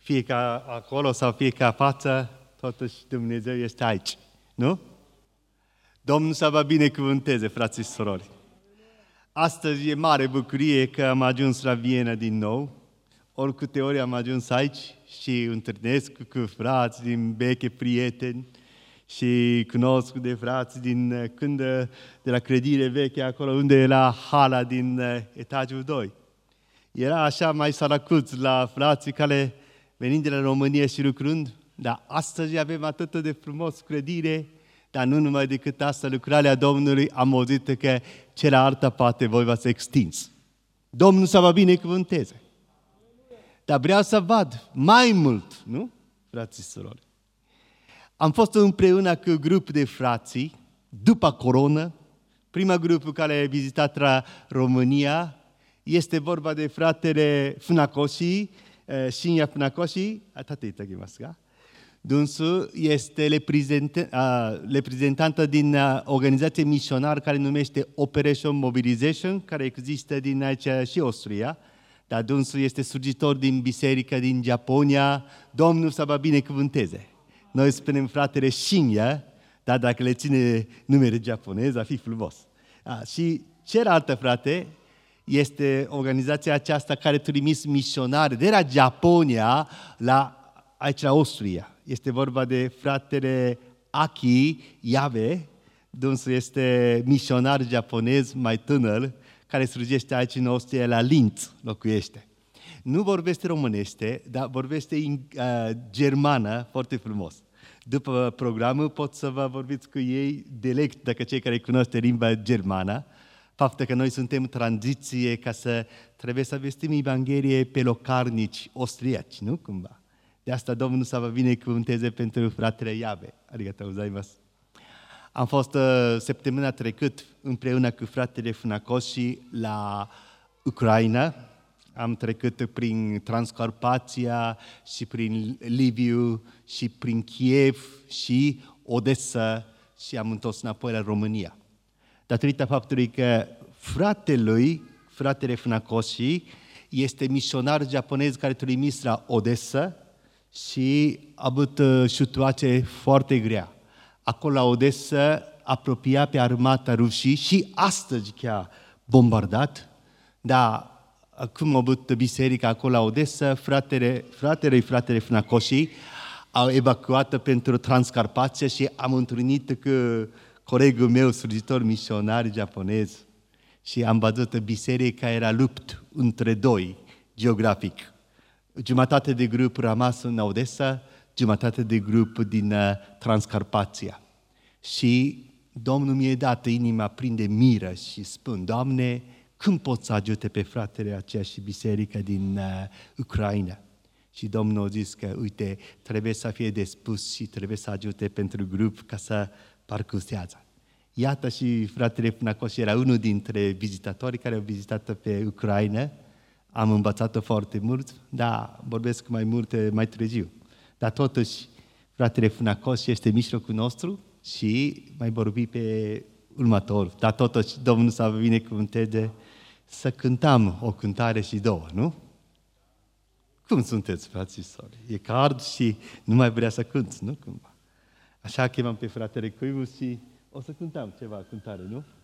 fie ca acolo sau fie ca față, totuși Dumnezeu este aici, nu? Domnul să vă binecuvânteze, frații și surori. Astăzi e mare bucurie că am ajuns la Viena din nou. Oricâte ori am ajuns aici și întâlnesc cu frați din vechi prieteni și cunosc de frați din când de la credire veche, acolo unde e la hala din etajul 2. Era așa mai săracuț la frații care venind de la România și lucrând, dar astăzi avem atât de frumos credire, dar nu numai decât asta, lucrarea Domnului, am auzit că cealaltă parte voi v-ați extins. Domnul să vă binecuvânteze. Dar vreau să văd mai mult, nu, frații și surori? Am fost împreună cu un grup de frații, după coronă, prima grupul care a vizitat România, este vorba de fratele Funakoshi, Shinya Funakoshi, atât dânsul este reprezentantă din organizație misionară care numește Operation Mobilization, care există din aici și Austria, dar dânsul este slujitor din biserică din Japonia. Domnul să vă binecuvânteze. Noi spunem fratele Shinya, dar dacă le ține numele japonez, ar fi frumos. Și cealaltă frate este organizația aceasta care trimis misionari de la Japonia la aici la Austria. Este vorba de fratele Aki Yabe, dânsul este misionar japonez mai tânăr, care slujește aici în Austria, la Linz locuiește. Nu vorbește românește, dar vorbește germană foarte frumos. După programul pot să vă vorbiți cu ei direct, dacă cei care cunoaște limba germană, faptul că noi suntem în tranziție ca să trebuie să vestim Evanghelie pe locarnici austriaci, nu cumva? De asta Domnul să vă binecuvânteze pentru fratele Iabe. Arigatou gozaimasu. Am fost săptămâna trecut împreună cu fratele Funakoshi la Ucraina. Am trecut prin Transcarpația și prin Liviu și prin Kiev și Odessa și am întors înapoi la România. Datorită faptului că fratele Funakoshi, este misionar japonez care trimis la Odessa și a avut situație foarte grea. Acolo la Odessa apropia pe armata rușii și astăzi chiar bombardat, dar acum a avut biserica acolo la Odessa, fratele Funakoshi au evacuat pentru Transcarpația și am întâlnit cu colegul meu, slujitor misionar japonez, și am văzut biserica era lupt între doi, geografic. Jumătate de grup rămas în Odessa, jumătate de grup din Transcarpația. Și Domnul mi-a dat inima plin de miră și spun, Doamne, cum pot să ajute pe fratele aceea și biserica din Ucraina? Și Domnul a zis că, uite, trebuie să fie dispus și trebuie să ajute pentru grup ca să parcursează. Iată și fratele Funakoshi era unul dintre vizitatorii care au vizitat pe Ucraina. Am învățat foarte mult, dar vorbesc mai multe mai târziu. Dar totuși, fratele Funakoshi este mijlocul nostru și mai vorbi pe următor. Dar totuși, Domnul să vă binecuvânteze să cântăm o cântare și două, nu? Cum sunteți, frații și sori? E cald și nu mai vrea să cânți, nu? Cumva. Așa chemam pe fratele Cuivu și o să cântăm ceva cântare, nu?